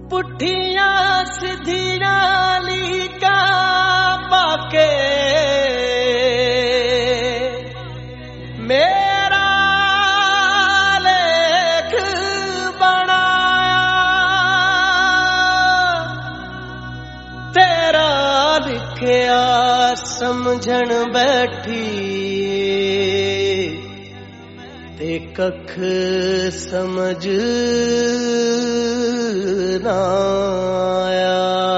पुठिया सीधिया लीका पाके मेरा लेख बनाया, तेरा लिखया समझण बैठी ते कख समझ ना आया।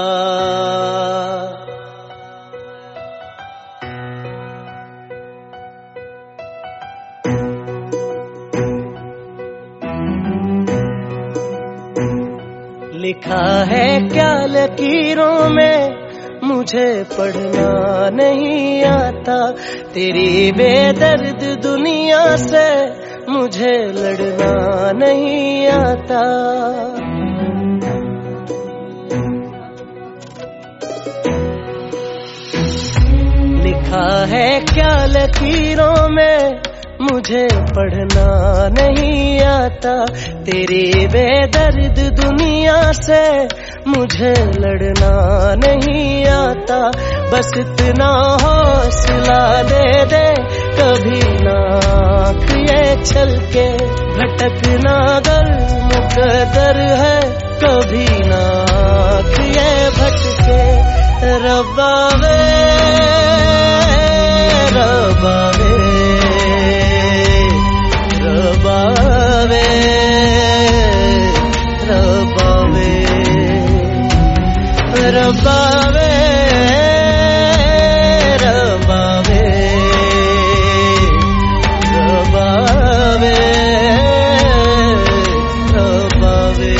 लिखा है क्या लकीरों में मुझे पढ़ना नहीं आता, तेरी बेदर्द दुनिया से मुझे लड़ना नहीं आता। लिखा है क्या लकीरों में मुझे पढ़ना नहीं आता, तेरी बेदर्द दुनिया से मुझे लड़ना नहीं आता। बस इतना हौसला दे दे कभी ना ये छल के, भटकना गर मुकद्दर है कभी ना ये भटके। रब्बा वे रब्बा वे रब्बा वे रब्बा वे रब्बा वे रब्बा वे रब्बा वे रब्बा वे।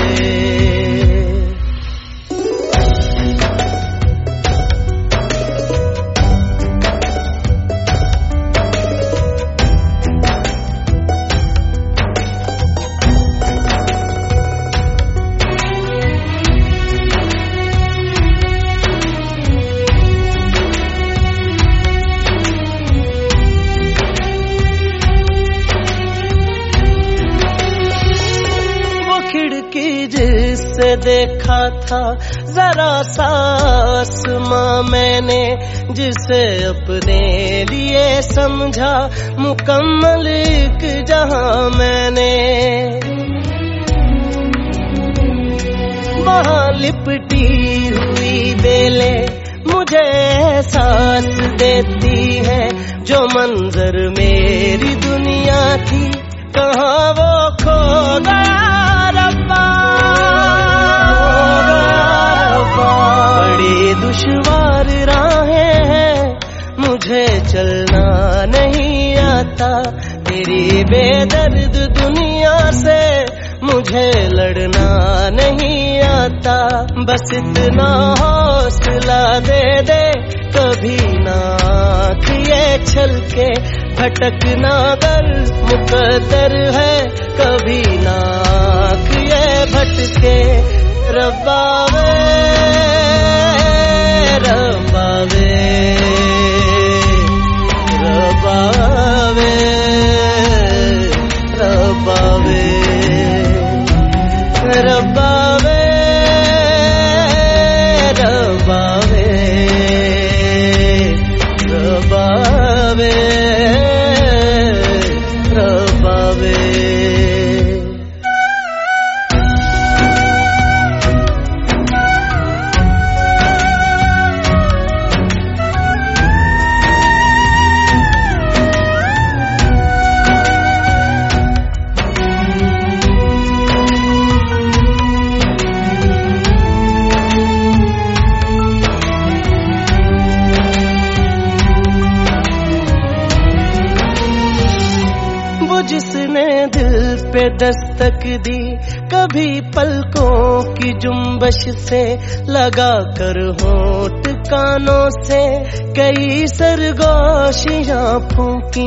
जिससे देखा था जरा सा आसमां मैंने, जिसे अपने लिए समझा मुकम्मल एक जहां मैंने। वहां लिपटी हुई बेलें मुझे एहसास देती है, जो मंजर मेरी दुनिया थी कहाँ वो खो गया। बड़ी दुश्वार राहें हैं मुझे चलना नहीं आता, तेरी बेदर्द दुनिया से मुझे लड़ना नहीं आता। बस इतना हौसला दे दे कभी ना किए छल के, भटकना गर मुकद्दर है कभी ना किए भटके। रब्बा वे रब्बा वे रब्बा वे रब्बा वे रब्बा वे रब्बा वे रब्बा वे रब्बा वे। जिसने दिल पे दस्तक दी कभी पलकों की जुम्बश से, लगा कर होंठ कानों से कई सरगोशियां फूंकी।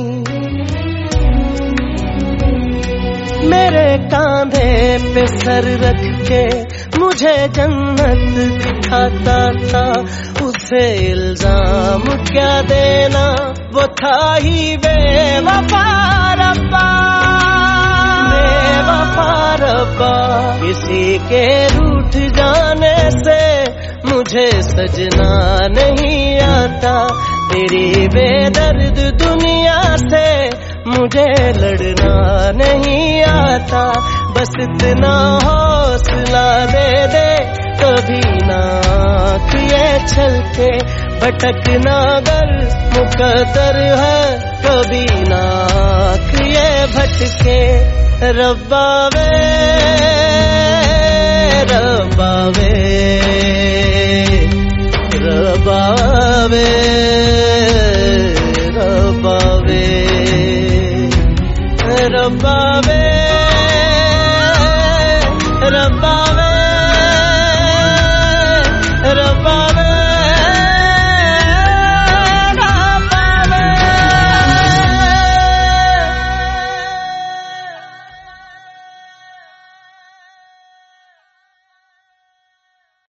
मेरे कांधे पे सर रख के मुझे जन्नत दिखाता था, उसे इल्जाम क्या देना वो था ही बेवफा। रब्बा बेवफा रब्बा, इस किसी के रूठ जाने से मुझे सजना नहीं आता, तेरी बेदर्द दुनिया से मुझे लड़ना नहीं आता। बस इतना हौसला दे दे, कभी ना किए छलके, भटकना अगर मुकद्दर है, कभी ना किए भटके। रब्बा वे रब्बा वे रब्बा वे।